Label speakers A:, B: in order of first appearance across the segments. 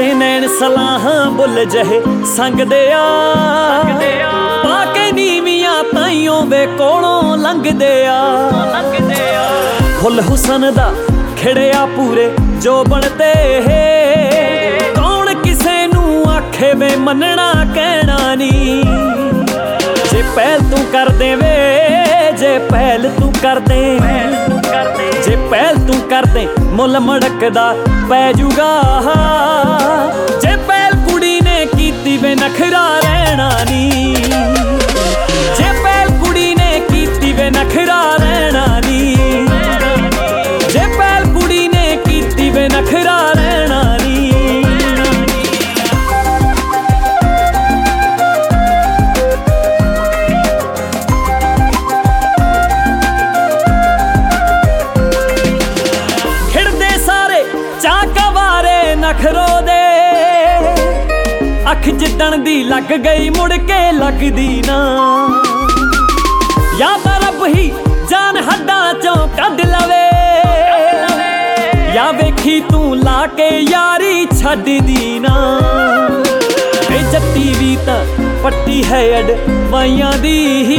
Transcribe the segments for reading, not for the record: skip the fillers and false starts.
A: ਤੇਰੇ ਨੈਣ ਸਲਾਹਾਂ ਬੁੱਲ ਜਹੇ ਸੰਗਦੇ ਆ ਪਾ ਕੇ ਨੀਵੀਆਂ ਤਾਈਓ ਵੇ ਕੋਲੋਂ ਲੰਘਦੇ ਆ ਫੁੱਲ ਹੁਸਨ ਦਾ ਖਿੜਿਆ ਪੂਰੇ ਜੋ ਬਣਦੇ ਕੌਣ ਕਿਸੇ ਨੂੰ ਆਖੇ ਵੇ ਮੰਨਣਾ ਕਹਿਣਾ ਨੀ ਜੇ ਪਹਿਲ ਤੂੰ ਕਰ ਦੇਵੇ ਜੇ ਪਹਿਲ ਤੂੰ ਕਰ ਦੇ ਜੇ ਪਹਿਲ ਤੂੰ ਕਰਦੇ ਮੁੱਲ ਮੜਕਦਾ ਪੈ ਜੂਗਾ ਜੇ ਪਹਿਲ ਕੁੜੀ ਨੇ ਕੀਤੀ ਵੇ ਨਖਰਾ ਰਹਿਣਾ ਨੀ ਜੇ ਪਹਿਲ ਕੁੜੀ ਨੇ ਕੀਤੀ ਵੇ ਨਖਰਾ ਰਹਿਣਾ ਨੀ ਜੇ ਪਹਿਲ ਕੁੜੀ ਨੇ ਕੀਤੀ ਵੇ ਨਖਰਾ ਰਹਿਣਾ ਨੀ ਨਖਰੋ ਦੇ ਅੱਖ ਜਿੱਦਣ ਦੀ ਲੱਗ ਗਈ ਮੁੜ ਕੇ ਲੱਗਦੀ ਨਾ ਜਾਂ ਤਾਂ ਰੱਬ ਹੀ ਜਾਨ ਹੱਡਾਂ ਚੋਂ ਕੱਢ ਲਵੇ ਜਾਂ ਵੇਖੀ ਤੂੰ ਲਾ ਕੇ ਯਾਰੀ ਛੱਡਦੀ ਨਾ ਵੇ ਜੱਟੀ ਵੀ ਤਾਂ ਪੱਟੀ ਹੈ ਅਡ ਵਾਈਆਂ ਦੀ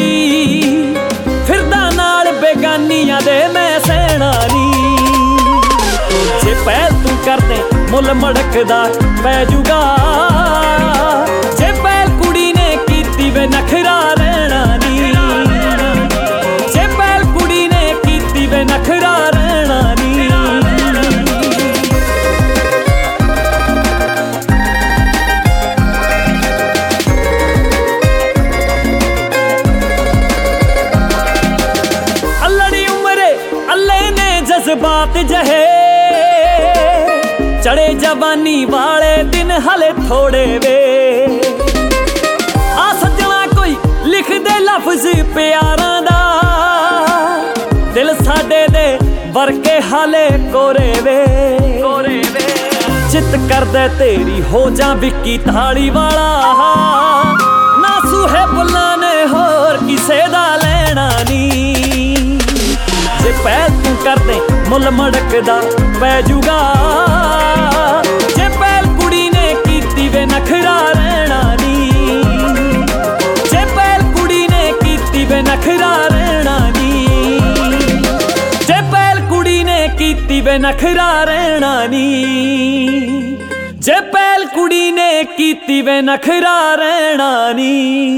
A: ਫਿਰਦਾ ਨਾਲ ਬੇਗਾਨੀਆਂ ਦੇ ਮੈਂ ਸਹਿਣਾ ਨੀ ਜੇ ਪਹਿਲ ਤੂੰ ਕਰਦੇ ਮੁੱਲ ਮੜਕਦਾ ਪੈ ਜੂਗਾ ਜੇ ਪਹਿਲ ਕੁੜੀ ਨੇ ਕੀਤੀ ਵੇ ਨਖਰਾ ਰਹਿਣਾ ਨੀ ਜੇ ਪਹਿਲ ਕੁੜੀ ਨੇ ਕੀਤੀ ਵੇ ਨਖਰਾ ਰਹਿਣਾ ਨੀ ਅੱਲੜੀ ਉਮਰੇ ਅੱਲੇ ਨੇ ਜਜ਼ਬਾਤ ਜਹੇ ਚੜੇ ਜਵਾਨੀ ਵਾਲੇ ਦਿਨ ਹਲੇ ਥੋੜੇ ਵੇ ਆ ਸੱਜਣਾ ਕੋਈ ਲਿਖਦੇ ਲਫ਼ਜ਼ ਪਿਆਰਾਂ ਦਾ ਦਿਲ ਸਾਡੇ ਦੇ ਵਰਕੇ ਹਾਲੇ ਕੋਰੇ ਵੇ ਚਿੱਤ ਕਰਦਾ ਤੇਰੀ ਹੋ ਜਾ ਵਿੱਕੀ ਤਾਲੀ ਵਾਲਾ ਨਾ ਸੂਹੇ ਬੁੱਲਾਂ ਨੇ ਹੋਰ ਕਿਸੇ ਦਾ ਲੈਣਾ ਨੀ ਜੇ ਪਹਿਲ ਤੂੰ ਕਰਦੇ ਮੁੱਲ ਮੜਕਦਾ ਪੈ ਜੂਗਾ ਜੇ ਪਹਿਲ ਕੁੜੀ ਨੇ ਕੀਤੀ ਵੇ ਨਖਰਾ ਰਹਿਣਾ ਨੀ ਜੇ ਪਹਿਲ ਕੁੜੀ ਨੇ ਕੀਤੀ ਵੇ ਨਖਰਾ ਰਹਿਣਾ ਨੀ ਜੇ ਪਹਿਲ ਕੁੜੀ ਨੇ ਕੀਤੀ ਵੇ ਨਖਰਾ ਰਹਿਣਾ ਨੀ ਜੇ ਪਹਿਲ ਕੁੜੀ ਨੇ ਕੀਤੀ ਵੇ ਨਖਰਾ ਰਹਿਣਾ ਨੀ